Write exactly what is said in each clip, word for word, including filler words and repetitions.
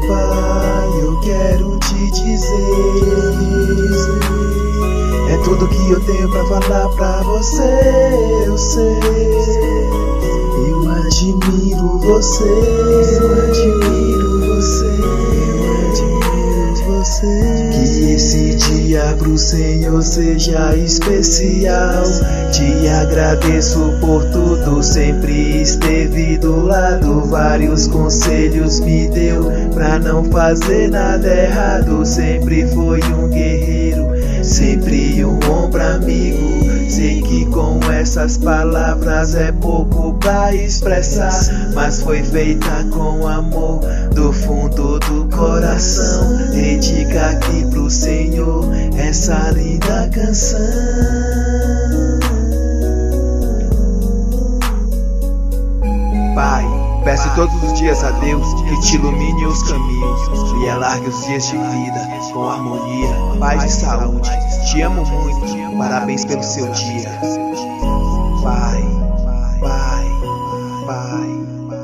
Pai, eu quero te dizer, é tudo que eu tenho pra falar pra você. Eu sei, eu admiro você, eu admiro você, eu admiro você. Que esse dia pro Senhor seja especial. Te agradeço por tudo, sempre esteve do lado. Vários conselhos me deu pra não fazer nada errado. Sempre foi um guerreiro, sempre um ombro amigo. Sei que com essas palavras é pouco pra expressar, mas foi feita com amor do fundo do coração. Dedica aqui pro Senhor essa linda canção. Pai, peço todos os dias a Deus que te ilumine os caminhos e alargue os dias de vida com harmonia, paz e saúde. Te amo muito, parabéns pelo seu dia. Pai, Pai, Pai.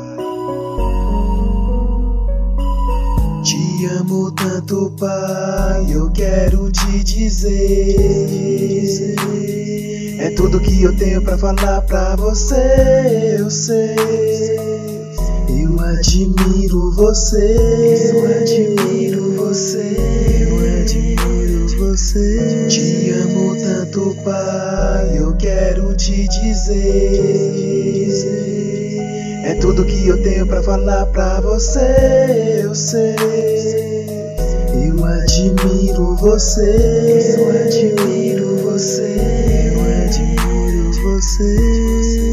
Te amo tanto, Pai, eu quero te dizer, é tudo que eu tenho pra falar pra você. Eu sei, eu admiro você, eu admiro você, eu admiro você. Te amo tanto, Pai, eu quero te dizer, é tudo que eu tenho pra falar pra você. Eu sei, eu admiro você, eu admiro você, eu admiro você.